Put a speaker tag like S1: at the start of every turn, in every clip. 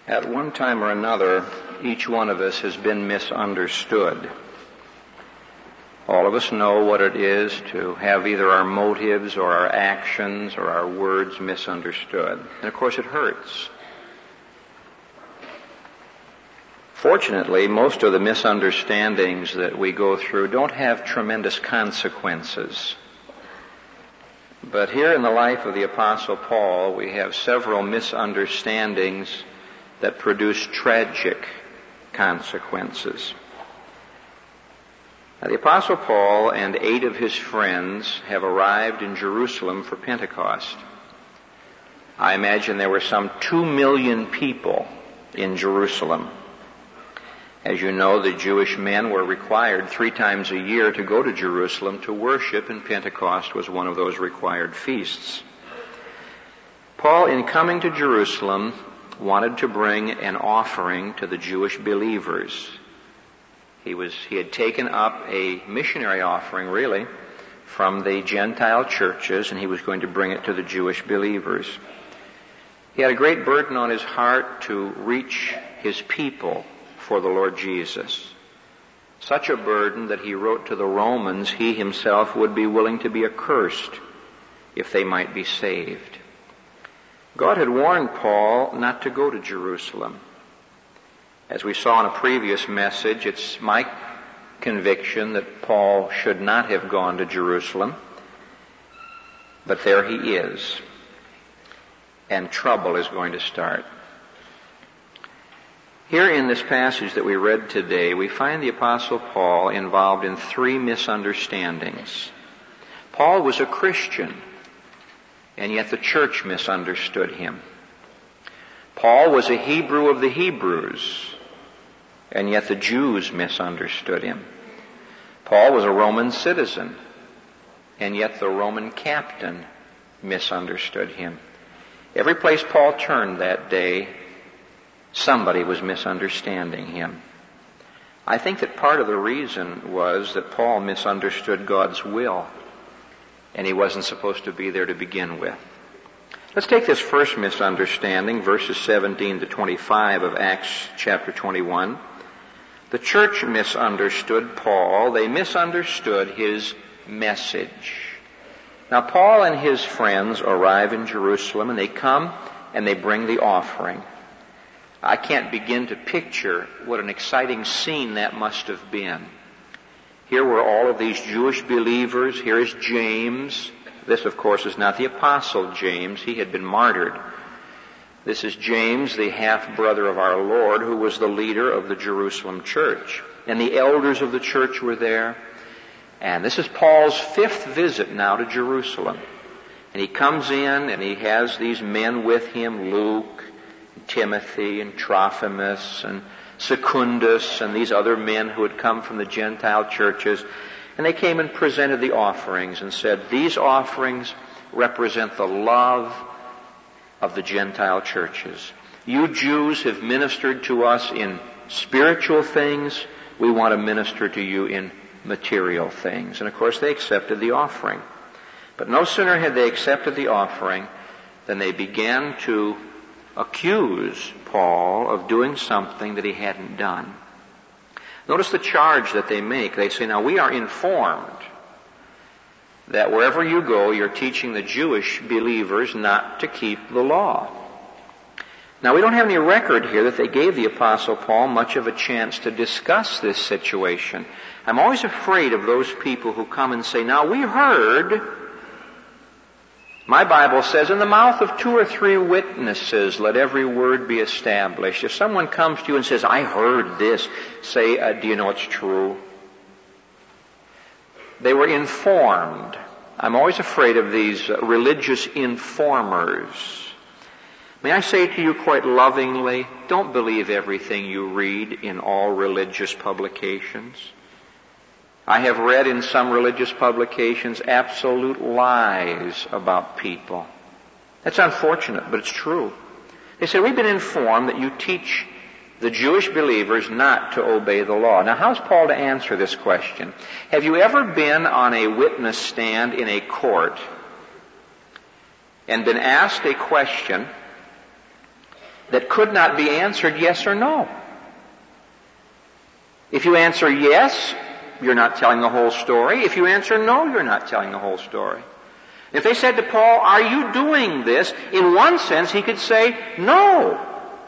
S1: At one time or another, each one of us has been misunderstood. All of us know what it is to have either our motives or our actions or our words misunderstood. And of course it hurts. Fortunately, most of the misunderstandings that we go through don't have tremendous consequences. But here in the life of the Apostle Paul, we have several misunderstandings that produce tragic consequences. Now, the Apostle Paul and 8 of his friends have arrived in Jerusalem for Pentecost. I imagine there were some 2 million people in Jerusalem. As you know, the Jewish men were required 3 times a year to go to Jerusalem to worship, and Pentecost was one of those required feasts. Paul, in coming to Jerusalem, wanted to bring an offering to the Jewish believers. He had taken up a missionary offering, really, from the Gentile churches, and he was going to bring it to the Jewish believers. He had a great burden on his heart to reach his people for the Lord Jesus. Such a burden that he wrote to the Romans he himself would be willing to be accursed if they might be saved. God had warned Paul not to go to Jerusalem. As we saw in a previous message, it's my conviction that Paul should not have gone to Jerusalem. But there he is. And trouble is going to start. Here in this passage that we read today, we find the Apostle Paul involved in 3 misunderstandings. Paul was a Christian, and yet the church misunderstood him. Paul was a Hebrew of the Hebrews, and yet the Jews misunderstood him. Paul was a Roman citizen, and yet the Roman captain misunderstood him. Every place Paul turned that day, somebody was misunderstanding him. I think that part of the reason was that Paul misunderstood God's will, and he wasn't supposed to be there to begin with. Let's take this first misunderstanding, verses 17 to 25 of Acts chapter 21. The church misunderstood Paul. They misunderstood his message. Now, Paul and his friends arrive in Jerusalem, and they come and they bring the offering. I can't begin to picture what an exciting scene that must have been. Here were all of these Jewish believers. Here is James. This, of course, is not the Apostle James. He had been martyred. This is James, the half-brother of our Lord, who was the leader of the Jerusalem church. And the elders of the church were there. And this is Paul's 5th visit now to Jerusalem. And he comes in and he has these men with him, Luke, Timothy, and Trophimus, and Secundus, and these other men who had come from the Gentile churches. And they came and presented the offerings and said, these offerings represent the love of the Gentile churches. You Jews have ministered to us in spiritual things. We want to minister to you in material things. And of course they accepted the offering. But no sooner had they accepted the offering than they began to accuse Paul of doing something that he hadn't done. Notice the charge that they make. They say, now we are informed that wherever you go, you're teaching the Jewish believers not to keep the law. Now, we don't have any record here that they gave the Apostle Paul much of a chance to discuss this situation. I'm always afraid of those people who come and say, now we heard, my Bible says, in the mouth of 2 or 3 witnesses, let every word be established. If someone comes to you and says, I heard this, say, do you know it's true? They were informed. I'm always afraid of these religious informers. May I say to you quite lovingly, don't believe everything you read in all religious publications. I have read in some religious publications absolute lies about people. That's unfortunate, but it's true. They say, we've been informed that you teach the Jewish believers not to obey the law. Now, how's Paul to answer this question? Have you ever been on a witness stand in a court and been asked a question that could not be answered yes or no. If you answer yes, you're not telling the whole story. If you answer no, you're not telling the whole story. If they said to Paul, are you doing this? In one sense, he could say no.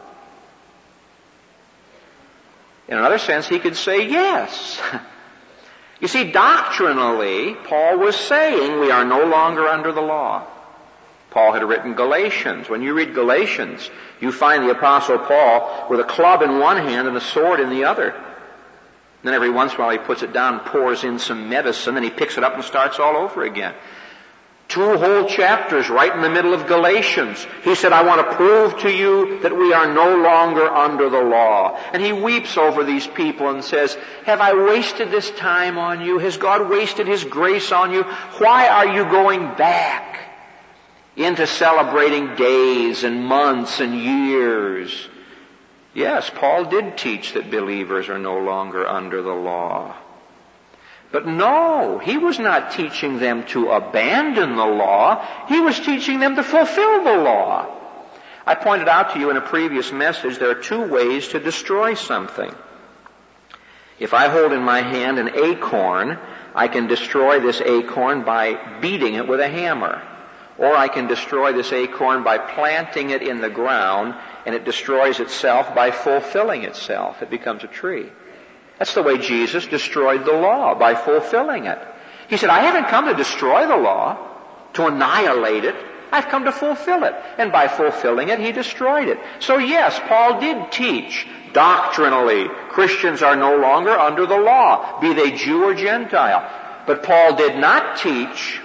S1: In another sense, he could say yes. You see, doctrinally, Paul was saying we are no longer under the law. Paul had written Galatians. When you read Galatians, you find the Apostle Paul with a club in one hand and a sword in the other. Then every once in a while he puts it down, pours in some medicine, and he picks it up and starts all over again. 2 whole chapters right in the middle of Galatians. He said, I want to prove to you that we are no longer under the law. And he weeps over these people and says, have I wasted this time on you? Has God wasted His grace on you? Why are you going back into celebrating days and months and years? Yes, Paul did teach that believers are no longer under the law. But no, he was not teaching them to abandon the law. He was teaching them to fulfill the law. I pointed out to you in a previous message there are 2 ways to destroy something. If I hold in my hand an acorn, I can destroy this acorn by beating it with a hammer. Or I can destroy this acorn by planting it in the ground, and it destroys itself by fulfilling itself. It becomes a tree. That's the way Jesus destroyed the law, by fulfilling it. He said, I haven't come to destroy the law, to annihilate it. I've come to fulfill it. And by fulfilling it, He destroyed it. So yes, Paul did teach doctrinally Christians are no longer under the law, be they Jew or Gentile. But Paul did not teach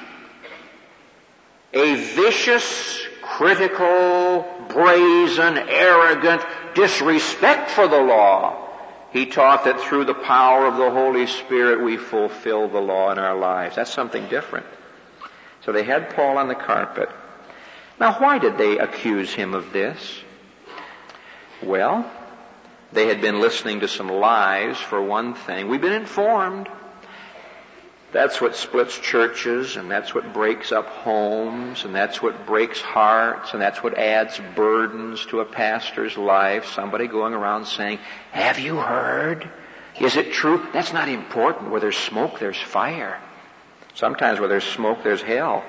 S1: a vicious, critical, brazen, arrogant disrespect for the law. He taught that through the power of the Holy Spirit we fulfill the law in our lives. That's something different. So they had Paul on the carpet. Now, why did they accuse him of this? Well, they had been listening to some lies, for one thing. We've been informed. That's what splits churches, and that's what breaks up homes, and that's what breaks hearts, and that's what adds burdens to a pastor's life. Somebody going around saying, have you heard? Is it true? That's not important. Where there's smoke, there's fire. Sometimes where there's smoke, there's hell.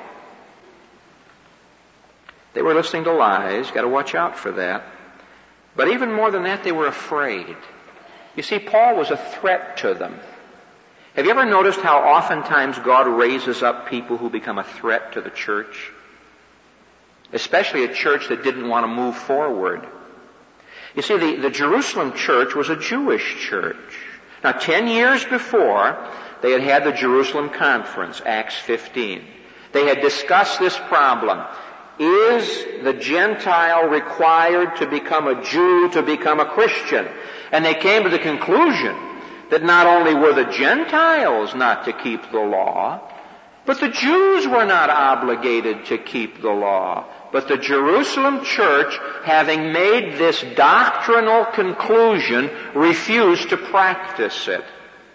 S1: They were listening to lies. Got to watch out for that. But even more than that, they were afraid. You see, Paul was a threat to them. Have you ever noticed how oftentimes God raises up people who become a threat to the church? Especially a church that didn't want to move forward. You see, the Jerusalem church was a Jewish church. Now, 10 years before, they had had the Jerusalem conference, Acts 15. They had discussed this problem. Is the Gentile required to become a Jew to become a Christian? And they came to the conclusion that not only were the Gentiles not to keep the law, but the Jews were not obligated to keep the law. But the Jerusalem church, having made this doctrinal conclusion, refused to practice it.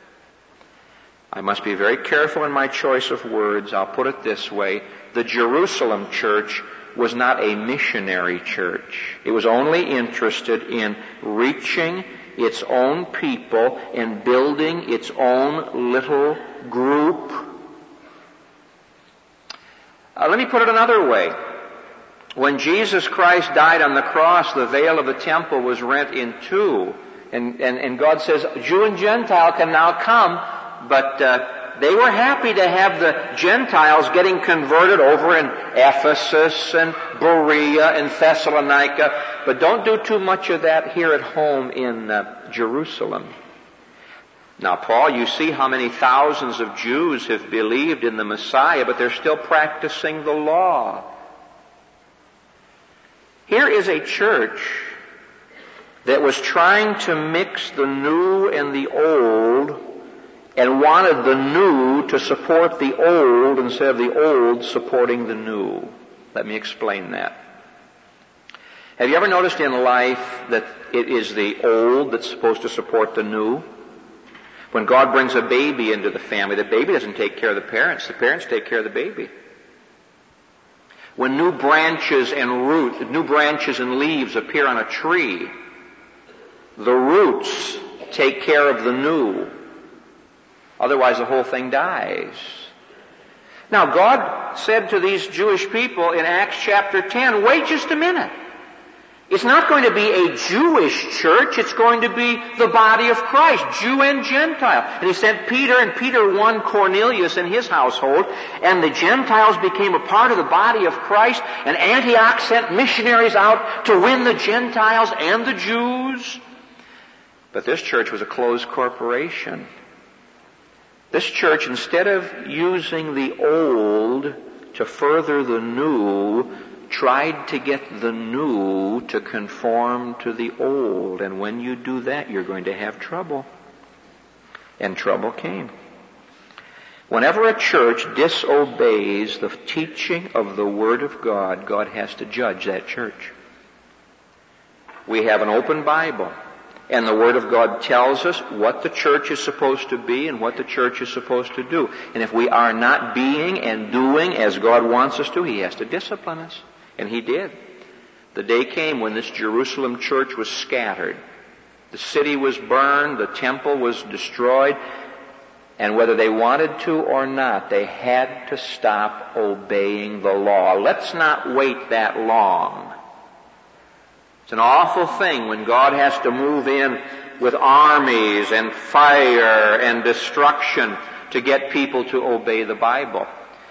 S1: I must be very careful in my choice of words. I'll put it this way. The Jerusalem church was not a missionary church. It was only interested in reaching its own people and building its own little group. Let me put it another way. When Jesus Christ died on the cross, the veil of the temple was rent in 2. And God says, Jew and Gentile can now come, but they were happy to have the Gentiles getting converted over in Ephesus and Berea and Thessalonica, but don't do too much of that here at home in Jerusalem. Now, Paul, you see how many thousands of Jews have believed in the Messiah, but they're still practicing the law. Here is a church that was trying to mix the new and the old and wanted the new to support the old instead of the old supporting the new. Let me explain that. Have you ever noticed in life that it is the old that's supposed to support the new? When God brings a baby into the family, the baby doesn't take care of the parents take care of the baby. When new branches and leaves appear on a tree, the roots take care of the new. Otherwise the whole thing dies. Now God said to these Jewish people in Acts chapter 10, wait just a minute. It's not going to be a Jewish church, it's going to be the body of Christ, Jew and Gentile. And he sent Peter, and Peter won Cornelius and his household, and the Gentiles became a part of the body of Christ, and Antioch sent missionaries out to win the Gentiles and the Jews. But this church was a closed corporation. This church, instead of using the old to further the new, tried to get the new to conform to the old. And when you do that, you're going to have trouble. And trouble came. Whenever a church disobeys the teaching of the Word of God, God has to judge that church. We have an open Bible, and the Word of God tells us what the church is supposed to be and what the church is supposed to do. And if we are not being and doing as God wants us to, He has to discipline us. And He did. The day came when this Jerusalem church was scattered. The city was burned, the temple was destroyed, and whether they wanted to or not, they had to stop obeying the law. Let's not wait that long. It's an awful thing when God has to move in with armies and fire and destruction to get people to obey the Bible.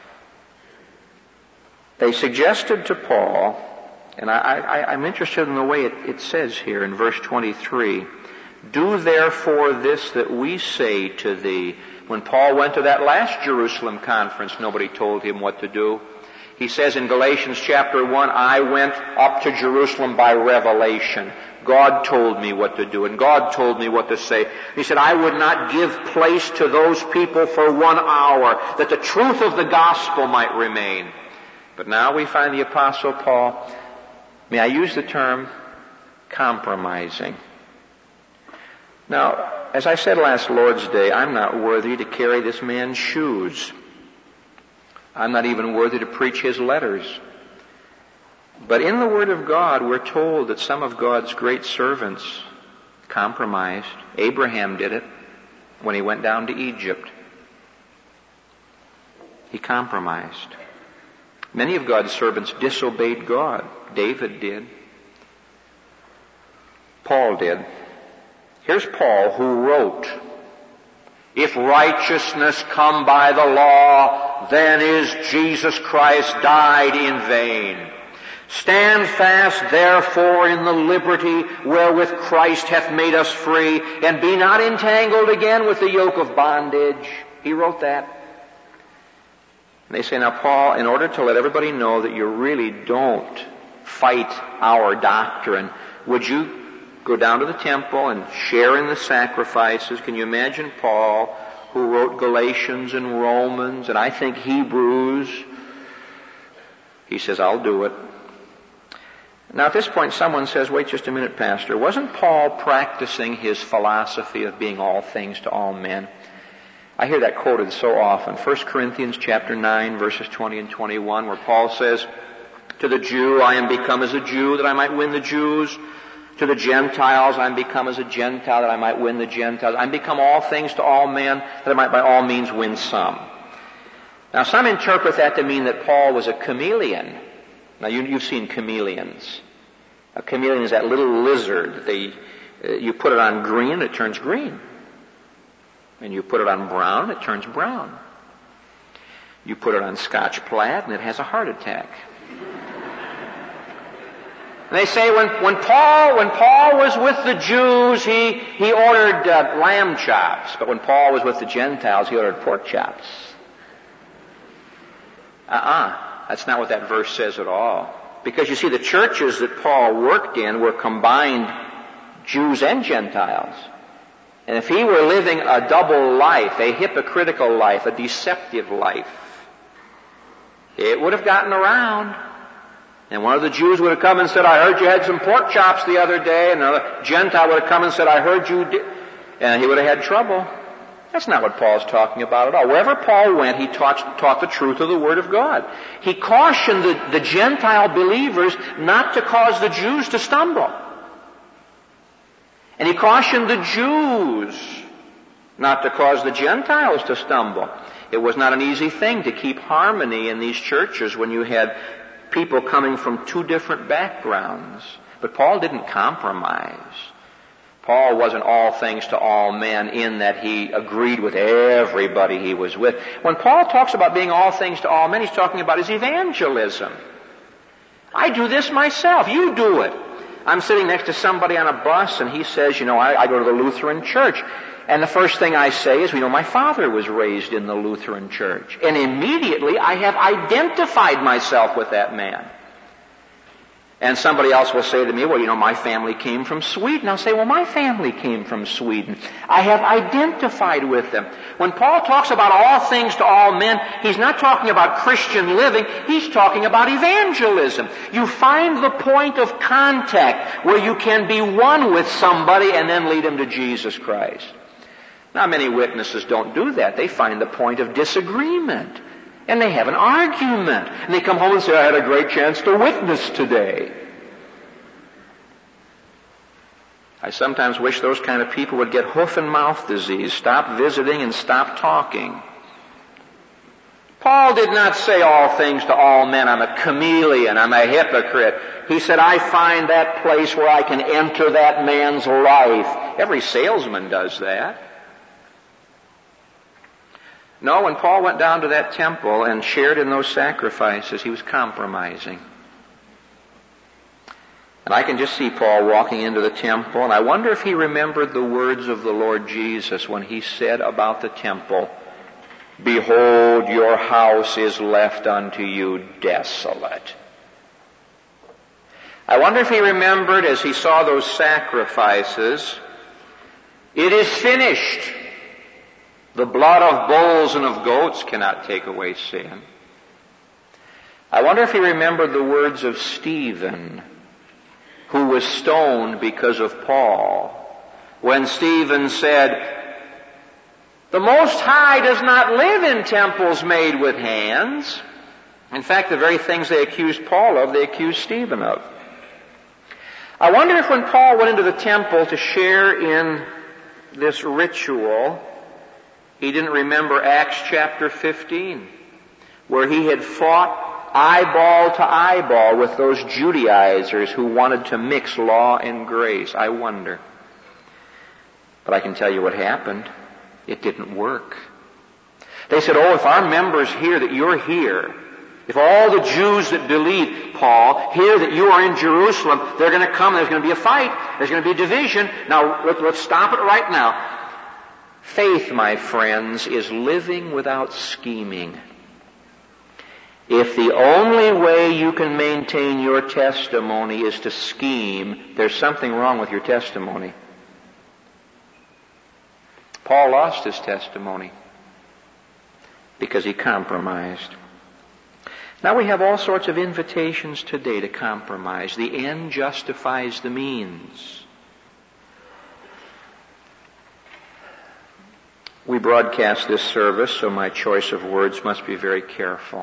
S1: They suggested to Paul, and I'm interested in the way it says here in verse 23, do therefore this that we say to thee. When Paul went to that last Jerusalem conference, nobody told him what to do. He says in Galatians chapter 1, I went up to Jerusalem by revelation. God told me what to do, and God told me what to say. He said, I would not give place to those people for 1 hour, that the truth of the gospel might remain. But now we find the Apostle Paul, may I use the term, compromising. Now, as I said last Lord's Day, I'm not worthy to carry this man's shoes. I'm not even worthy to preach his letters. But in the Word of God, we're told that some of God's great servants compromised. Abraham did it when he went down to Egypt. He compromised. Many of God's servants disobeyed God. David did. Paul did. Here's Paul who wrote, if righteousness come by the law, then is Jesus Christ died in vain. Stand fast therefore in the liberty wherewith Christ hath made us free, and be not entangled again with the yoke of bondage. He wrote that. And they say, now Paul, in order to let everybody know that you really don't fight our doctrine, would you go down to the temple and share in the sacrifices? Can you imagine Paul, who wrote Galatians and Romans and I think Hebrews? He says, I'll do it. Now at this point someone says, wait just a minute, Pastor. Wasn't Paul practicing his philosophy of being all things to all men? I hear that quoted so often. 1 Corinthians chapter 9 verses 20 and 21 where Paul says, to the Jew I am become as a Jew that I might win the Jews. To the Gentiles I am become as a Gentile that I might win the Gentiles. I am become all things to all men that I might by all means win some. Now some interpret that to mean that Paul was a chameleon. Now you've seen chameleons. A chameleon is that little lizard that you put it on green, it turns green. And you put it on brown, it turns brown. You put it on Scotch plaid and it has a heart attack. And they say when Paul was with the Jews, he ordered lamb chops. But when Paul was with the Gentiles, he ordered pork chops. That's not what that verse says at all. Because you see, the churches that Paul worked in were combined Jews and Gentiles. And if he were living a double life, a hypocritical life, a deceptive life, it would have gotten around. And one of the Jews would have come and said, I heard you had some pork chops the other day. And another Gentile would have come and said, I heard you did. And he would have had trouble. That's not what Paul's talking about at all. Wherever Paul went, he taught the truth of the Word of God. He cautioned the Gentile believers not to cause the Jews to stumble. And he cautioned the Jews not to cause the Gentiles to stumble. It was not an easy thing to keep harmony in these churches when you had people coming from two different backgrounds. But Paul didn't compromise. Paul wasn't all things to all men in that he agreed with everybody he was with. When Paul talks about being all things to all men, he's talking about his evangelism. I do this myself. You do it. I'm sitting next to somebody on a bus and he says, I go to the Lutheran church. And the first thing I say is, my father was raised in the Lutheran church. And immediately I have identified myself with that man. And somebody else will say to me, my family came from Sweden. I'll say, my family came from Sweden. I have identified with them. When Paul talks about all things to all men, he's not talking about Christian living. He's talking about evangelism. You find the point of contact where you can be one with somebody and then lead them to Jesus Christ. Now, many witnesses don't do that. They find the point of disagreement. And they have an argument. And they come home and say, I had a great chance to witness today. I sometimes wish those kind of people would get hoof and mouth disease, stop visiting and stop talking. Paul did not say all things to all men. I'm a chameleon. I'm a hypocrite. He said, I find that place where I can enter that man's life. Every salesman does that. No, when Paul went down to that temple and shared in those sacrifices, he was compromising. And I can just see Paul walking into the temple, and I wonder if he remembered the words of the Lord Jesus when he said about the temple, Behold, your house is left unto you desolate. I wonder if he remembered as he saw those sacrifices, it is finished. The blood of bulls and of goats cannot take away sin. I wonder if he remembered the words of Stephen, who was stoned because of Paul, when Stephen said, The Most High does not live in temples made with hands. In fact, the very things they accused Paul of, they accused Stephen of. I wonder if when Paul went into the temple to share in this ritual, he didn't remember Acts chapter 15, where he had fought eyeball to eyeball with those Judaizers who wanted to mix law and grace. I wonder. But I can tell you what happened. It didn't work. They said, if our members hear that you're here, if all the Jews that believe, Paul, hear that you are in Jerusalem, they're going to come, there's going to be a fight, there's going to be a division. Now, let's stop it right now. Faith, my friends, is living without scheming. If the only way you can maintain your testimony is to scheme, there's something wrong with your testimony. Paul lost his testimony because he compromised. Now we have all sorts of invitations today to compromise. The end justifies the means. We broadcast this service, so my choice of words must be very careful.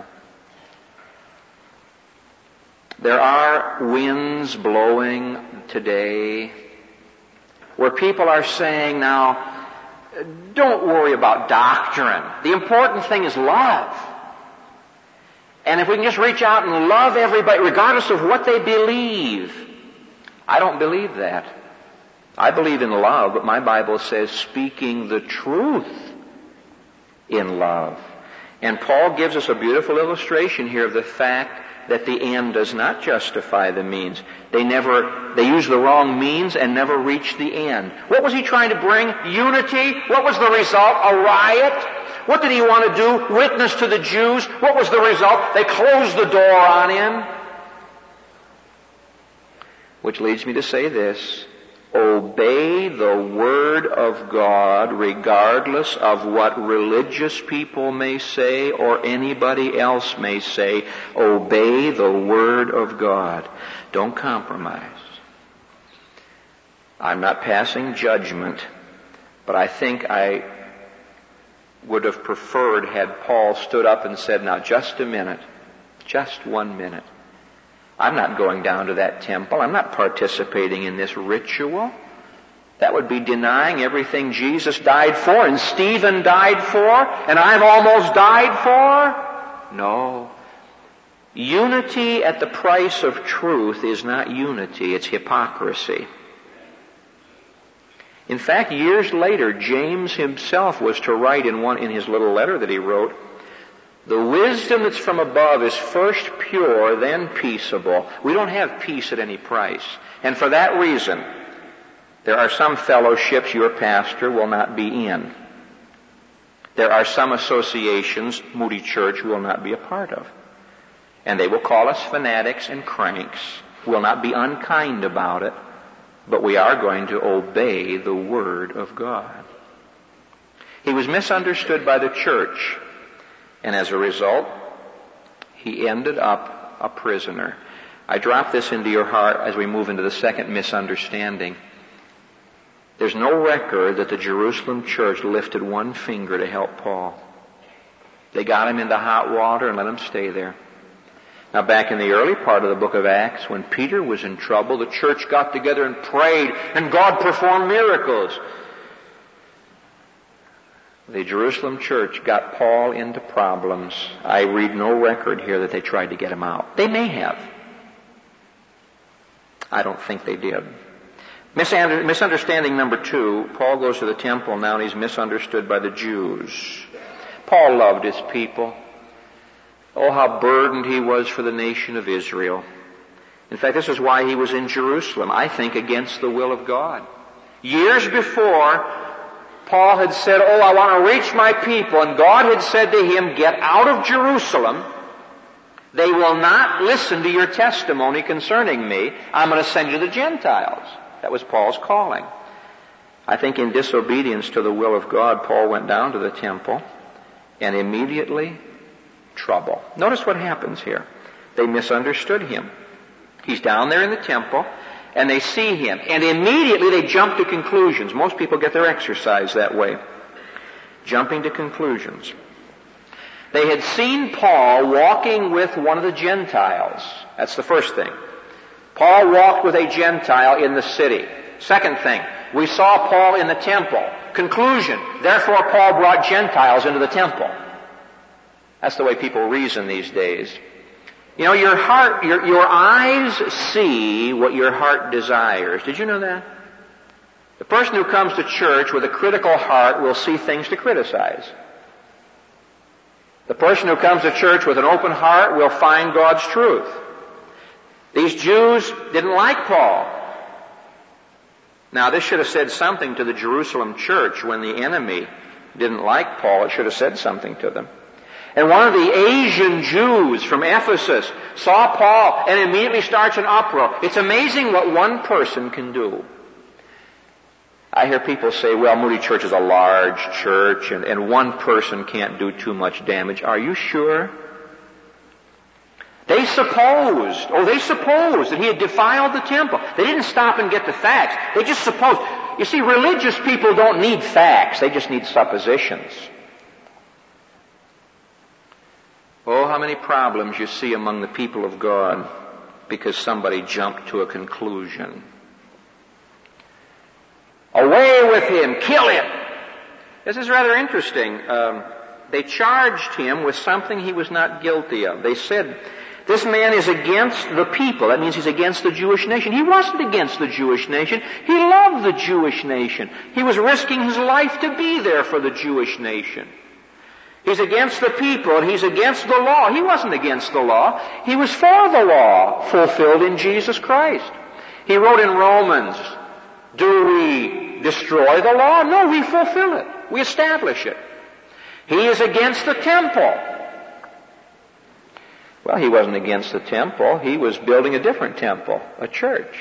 S1: There are winds blowing today where people are saying, now, don't worry about doctrine. The important thing is love. And if we can just reach out and love everybody, regardless of what they believe. I don't believe that. I believe in love, but my Bible says speaking the truth in love. And Paul gives us a beautiful illustration here of the fact that the end does not justify the means. They use the wrong means and never reach the end. What was he trying to bring? Unity. What was the result? A riot. What did he want to do? Witness to the Jews. What was the result? They closed the door on him. Which leads me to say this. Obey the Word of God regardless of what religious people may say or anybody else may say. Obey the Word of God. Don't compromise. I'm not passing judgment, but I think I would have preferred had Paul stood up and said, now just a minute, just 1 minute. I'm not going down to that temple. I'm not participating in this ritual. That would be denying everything Jesus died for and Stephen died for and I've almost died for. No. Unity at the price of truth is not unity, it's hypocrisy. In fact, years later, James himself was to write in his little letter that he wrote, the wisdom that's from above is first pure, then peaceable. We don't have peace at any price. And for that reason, there are some fellowships your pastor will not be in. There are some associations Moody Church will not be a part of. And they will call us fanatics and cranks. We'll not be unkind about it, but we are going to obey the Word of God. He was misunderstood by the church, and as a result, he ended up a prisoner. I drop this into your heart as we move into the second misunderstanding. There's no record that the Jerusalem church lifted one finger to help Paul. They got him into hot water and let him stay there. Now, back in the early part of the book of Acts, when Peter was in trouble, the church got together and prayed, and God performed miracles. The Jerusalem church got Paul into problems. I read no record here that they tried to get him out. They may have. I don't think they did. Misunderstanding number 2, Paul goes to the temple now and he's misunderstood by the Jews. Paul loved his people. Oh, how burdened he was for the nation of Israel. In fact, this is why he was in Jerusalem, I think against the will of God. Years before, Paul had said, oh, I want to reach my people, and God had said to him, get out of Jerusalem. They will not listen to your testimony concerning me. I'm going to send you to the Gentiles. That was Paul's calling. I think in disobedience to the will of God, Paul went down to the temple, and immediately trouble. Notice what happens here. They misunderstood him. He's down there in the temple, and they see him, and immediately they jump to conclusions. Most people get their exercise that way, jumping to conclusions. They had seen Paul walking with one of the Gentiles. That's the first thing. Paul walked with a Gentile in the city. Second thing, we saw Paul in the temple. Conclusion, therefore Paul brought Gentiles into the temple. That's the way people reason these days. You know, your eyes see what your heart desires. Did you know that? The person who comes to church with a critical heart will see things to criticize. The person who comes to church with an open heart will find God's truth. These Jews didn't like Paul. Now, this should have said something to the Jerusalem church when the enemy didn't like Paul. It should have said something to them. And one of the Asian Jews from Ephesus saw Paul and immediately starts an uproar. It's amazing what one person can do. I hear people say, well, Moody Church is a large church and one person can't do too much damage. Are you sure? They supposed that he had defiled the temple. They didn't stop and get the facts. They just supposed. You see, religious people don't need facts. They just need suppositions. Oh, how many problems you see among the people of God because somebody jumped to a conclusion. Away with him! Kill him! This is rather interesting. They charged him with something he was not guilty of. They said, this man is against the people. That means he's against the Jewish nation. He wasn't against the Jewish nation. He loved the Jewish nation. He was risking his life to be there for the Jewish nation. He's against the people and he's against the law. He wasn't against the law. He was for the law fulfilled in Jesus Christ. He wrote in Romans, do we destroy the law? No, we fulfill it. We establish it. He is against the temple. Well, he wasn't against the temple. He was building a different temple, a church.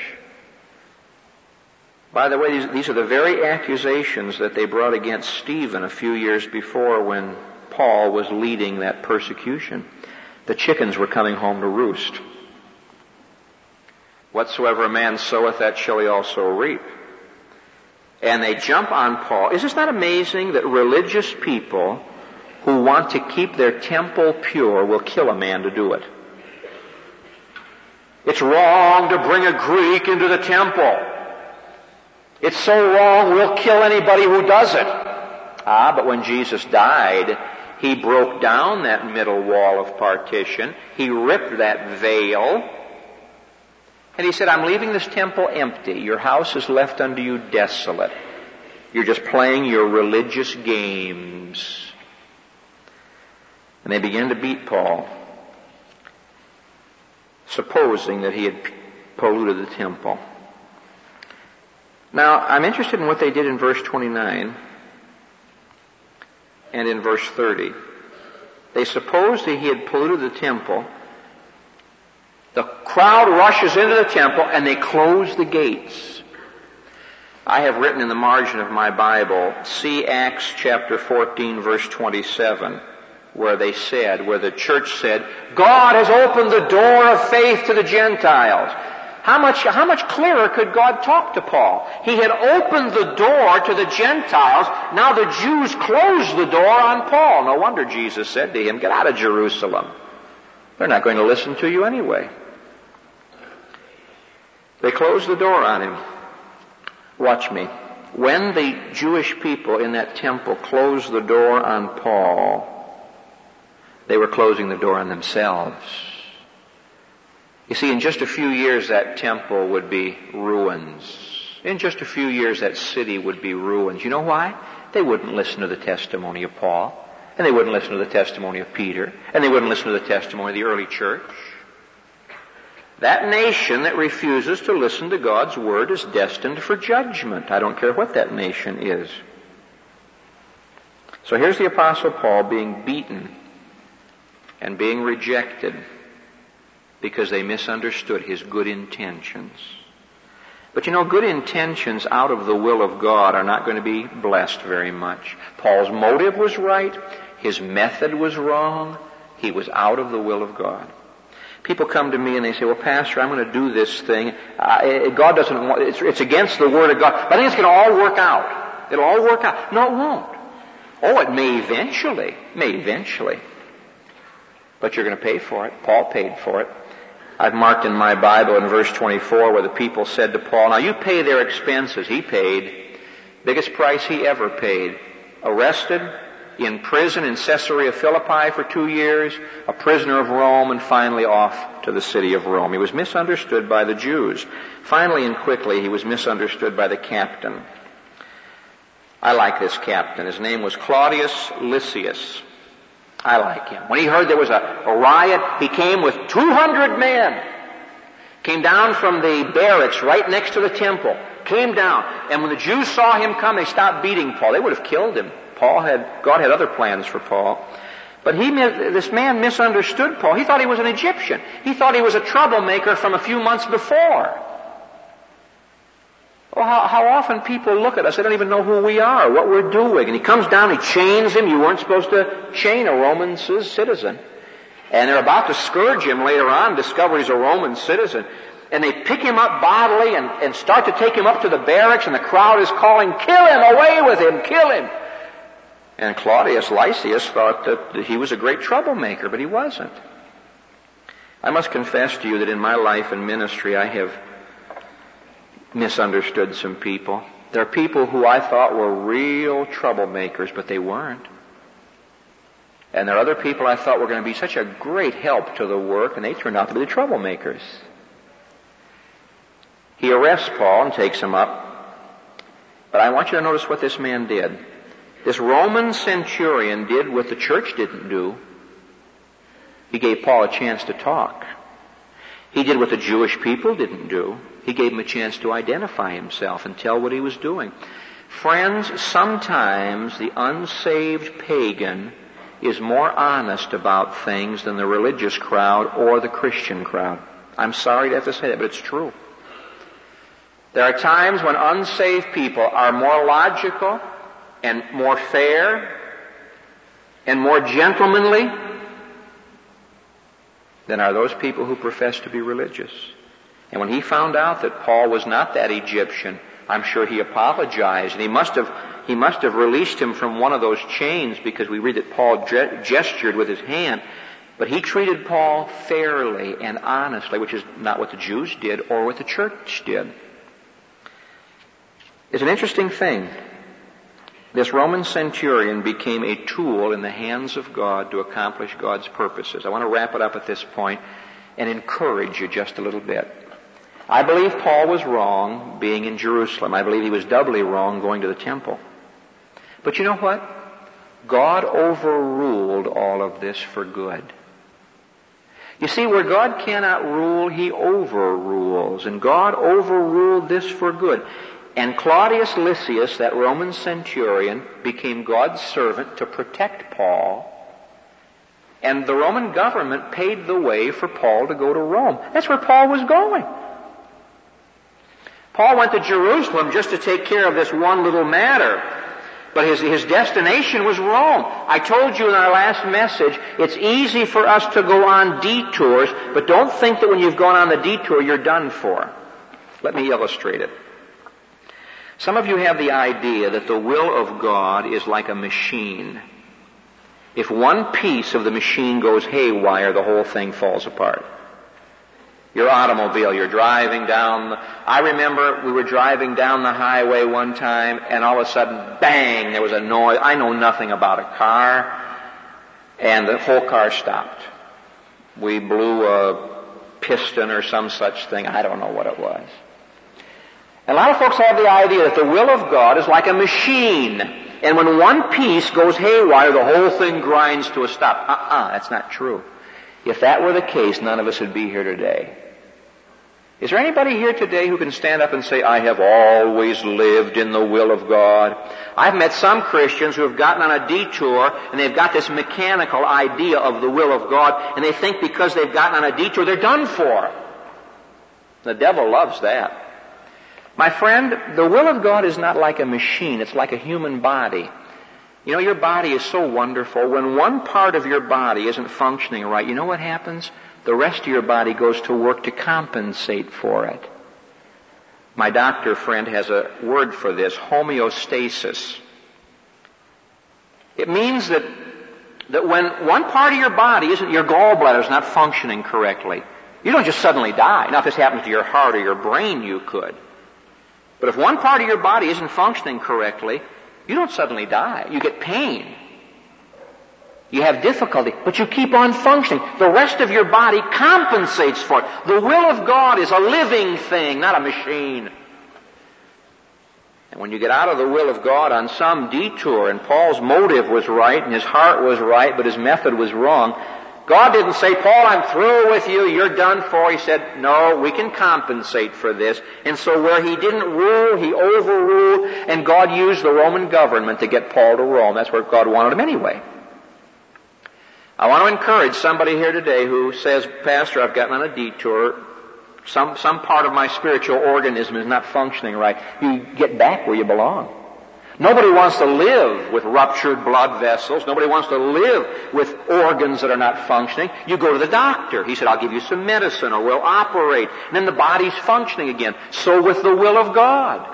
S1: By the way, these are the very accusations that they brought against Stephen a few years before when Paul was leading that persecution. The chickens were coming home to roost. Whatsoever a man soweth, that shall he also reap. And they jump on Paul. Is this not amazing that religious people who want to keep their temple pure will kill a man to do it. It's wrong to bring a Greek into the temple. It's so wrong, we'll kill anybody who does it. But when Jesus died, He broke down that middle wall of partition. He ripped that veil. And He said, I'm leaving this temple empty. Your house is left unto you desolate. You're just playing your religious games. And they began to beat Paul, supposing that he had polluted the temple. Now, I'm interested in what they did in verse 29 and in verse 30. They supposed that he had polluted the temple. The crowd rushes into the temple and they close the gates. I have written in the margin of my Bible, see Acts chapter 14, verse 27, where the church said, God has opened the door of faith to the Gentiles. How much clearer could God talk to Paul? He had opened the door to the Gentiles. Now the Jews closed the door on Paul. No wonder Jesus said to him, get out of Jerusalem. They're not going to listen to you anyway. They closed the door on him. Watch me. When the Jewish people in that temple closed the door on Paul, they were closing the door on themselves. You see, in just a few years that temple would be ruins. In just a few years that city would be ruins. You know why? They wouldn't listen to the testimony of Paul. And they wouldn't listen to the testimony of Peter. And they wouldn't listen to the testimony of the early church. That nation that refuses to listen to God's word is destined for judgment. I don't care what that nation is. So here's the Apostle Paul being beaten and being rejected because they misunderstood his good intentions. But you know, good intentions out of the will of God are not going to be blessed very much. Paul's motive was right. His method was wrong. He was out of the will of God. People come to me and they say, well, Pastor, I'm going to do this thing. God doesn't want, it's against the Word of God. But I think it's going to all work out. It'll all work out. No, it won't. Oh, it may eventually. But you're going to pay for it. Paul paid for it. I've marked in my Bible in verse 24 where the people said to Paul, now you pay their expenses. He paid. Biggest price he ever paid. Arrested, in prison in Caesarea Philippi for 2 years, a prisoner of Rome, and finally off to the city of Rome. He was misunderstood by the Jews. Finally and quickly, he was misunderstood by the captain. I like this captain. His name was Claudius Lysias. I like him. When he heard there was a riot, he came with 200 men. Came down from the barracks right next to the temple. Came down. And when the Jews saw him come, they stopped beating Paul. They would have killed him. God had other plans for Paul. But this man misunderstood Paul. He thought he was an Egyptian. He thought he was a troublemaker from a few months before. Oh, how often people look at us, they don't even know who we are, what we're doing. And he comes down, he chains him. You weren't supposed to chain a Roman citizen. And they're about to scourge him later on, discover he's a Roman citizen. And they pick him up bodily and start to take him up to the barracks, and the crowd is calling, kill him, away with him, kill him. And Claudius Lysias thought that he was a great troublemaker, but he wasn't. I must confess to you that in my life and ministry I have misunderstood some people. There are people who I thought were real troublemakers, but they weren't. And there are other people I thought were going to be such a great help to the work, and they turned out to be the troublemakers. He arrests Paul and takes him up. But I want you to notice what this man did. This Roman centurion did what the church didn't do. He gave Paul a chance to talk. He did what the Jewish people didn't do. He gave him a chance to identify himself and tell what he was doing. Friends, sometimes the unsaved pagan is more honest about things than the religious crowd or the Christian crowd. I'm sorry to have to say that, but it's true. There are times when unsaved people are more logical and more fair and more gentlemanly than are those people who profess to be religious. And when he found out that Paul was not that Egyptian, I'm sure he apologized. And he must have he must have released him from one of those chains, because we read that Paul gestured with his hand. But he treated Paul fairly and honestly, which is not what the Jews did or what the church did. It's an interesting thing. This Roman centurion became a tool in the hands of God to accomplish God's purposes. I want to wrap it up at this point and encourage you just a little bit. I believe Paul was wrong being in Jerusalem. I believe he was doubly wrong going to the temple. But you know what? God overruled all of this for good. You see, where God cannot rule, he overrules. And God overruled this for good. And Claudius Lysias, that Roman centurion, became God's servant to protect Paul. And the Roman government paved the way for Paul to go to Rome. That's where Paul was going. Paul went to Jerusalem just to take care of this one little matter. But his destination was Rome. I told you in our last message, it's easy for us to go on detours, but don't think that when you've gone on the detour, you're done for. Let me illustrate it. Some of you have the idea that the will of God is like a machine. If one piece of the machine goes haywire, the whole thing falls apart. Your automobile, you're driving down I remember we were driving down the highway one time, and all of a sudden, bang, there was a noise. I know nothing about a car, and the whole car stopped. We blew a piston or some such thing. I don't know what it was. And a lot of folks have the idea that the will of God is like a machine, and when one piece goes haywire, the whole thing grinds to a stop. That's not true. If that were the case, none of us would be here today. Is there anybody here today who can stand up and say, I have always lived in the will of God? I've met some Christians who have gotten on a detour, and they've got this mechanical idea of the will of God, and they think because they've gotten on a detour, they're done for. The devil loves that. My friend, the will of God is not like a machine. It's like a human body. You know, your body is so wonderful. When one part of your body isn't functioning right, you know what happens? The rest of your body goes to work to compensate for it. My doctor friend has a word for this, homeostasis. It means that when one part of your body isn't, your gallbladder is not functioning correctly, you don't just suddenly die. Now, if this happens to your heart or your brain, you could. But if one part of your body isn't functioning correctly, you don't suddenly die. You get pain. You have difficulty, but you keep on functioning. The rest of your body compensates for it. The will of God is a living thing, not a machine. And when you get out of the will of God on some detour, and Paul's motive was right, and his heart was right, but his method was wrong, God didn't say, Paul, I'm through with you, you're done for. He said, no, we can compensate for this. And so where he didn't rule, he overruled, and God used the Roman government to get Paul to Rome. That's where God wanted him anyway. I want to encourage somebody here today who says, Pastor, I've gotten on a detour. Some part of my spiritual organism is not functioning right. You get back where you belong. Nobody wants to live with ruptured blood vessels. Nobody wants to live with organs that are not functioning. You go to the doctor. He said, I'll give you some medicine or we'll operate. And then the body's functioning again. So with the will of God.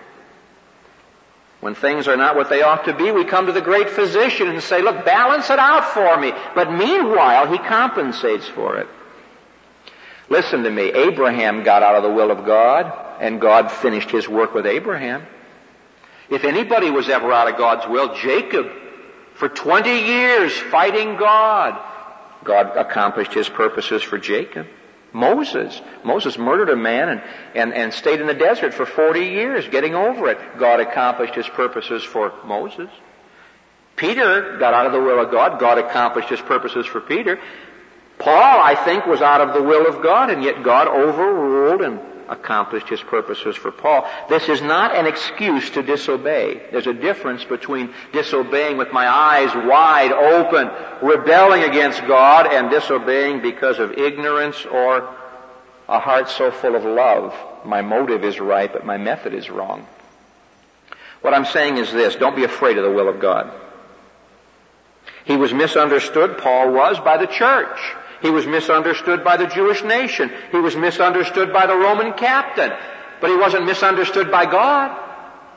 S1: When things are not what they ought to be, we come to the great physician and say, look, balance it out for me. But meanwhile, he compensates for it. Listen to me. Abraham got out of the will of God, and God finished his work with Abraham. If anybody was ever out of God's will, Jacob, for 20 years fighting God, God accomplished his purposes for Jacob. Moses murdered a man and stayed in the desert for 40 years getting over it. God accomplished his purposes for Moses. Peter got out of the will of God. God accomplished his purposes for Peter. Paul, I think, was out of the will of God, and yet God overruled and accomplished his purposes for Paul. This is not an excuse to disobey. There's a difference between disobeying with my eyes wide open, rebelling against God, and disobeying because of ignorance or a heart so full of love. My motive is right, but my method is wrong. What I'm saying is this: don't be afraid of the will of God. He was misunderstood, Paul was, by the church. He was misunderstood by the Jewish nation. He was misunderstood by the Roman captain. But he wasn't misunderstood by God.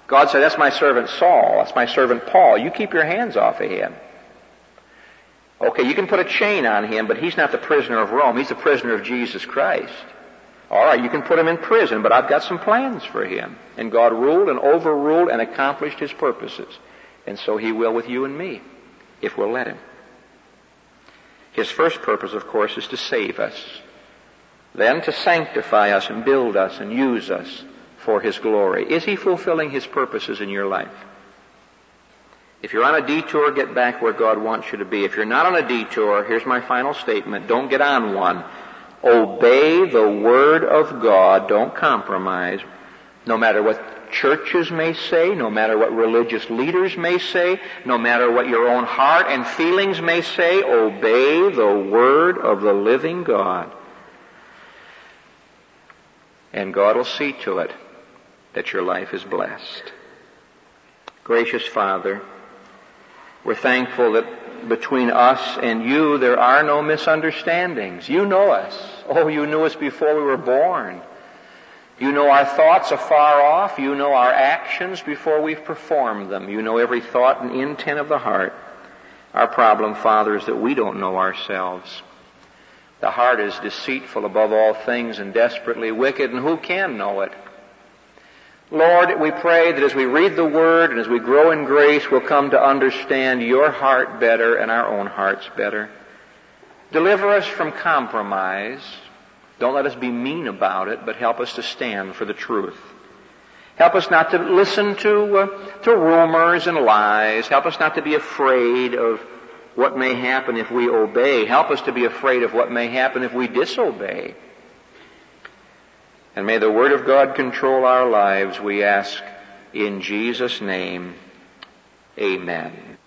S1: God said, that's my servant Saul, that's my servant Paul. You keep your hands off of him. Okay, you can put a chain on him, but he's not the prisoner of Rome. He's the prisoner of Jesus Christ. All right, you can put him in prison, but I've got some plans for him. And God ruled and overruled and accomplished his purposes. And so he will with you and me, if we'll let him. His first purpose, of course, is to save us. Then to sanctify us and build us and use us for his glory. Is he fulfilling his purposes in your life? If you're on a detour, get back where God wants you to be. If you're not on a detour, here's my final statement. Don't get on one. Obey the Word of God. Don't compromise. No matter what churches may say, no matter what religious leaders may say, no matter what your own heart and feelings may say, obey the Word of the living God. And God will see to it that your life is blessed. Gracious Father, we're thankful that between us and you there are no misunderstandings. You know us. Oh, you knew us before we were born. You know our thoughts afar off. You know our actions before we've performed them. You know every thought and intent of the heart. Our problem, Father, is that we don't know ourselves. The heart is deceitful above all things and desperately wicked, and who can know it? Lord, we pray that as we read the Word and as we grow in grace, we'll come to understand your heart better and our own hearts better. Deliver us from compromise. Don't let us be mean about it, but help us to stand for the truth. Help us not to listen to rumors and lies. Help us not to be afraid of what may happen if we obey. Help us to be afraid of what may happen if we disobey. And may the Word of God control our lives, we ask in Jesus' name. Amen.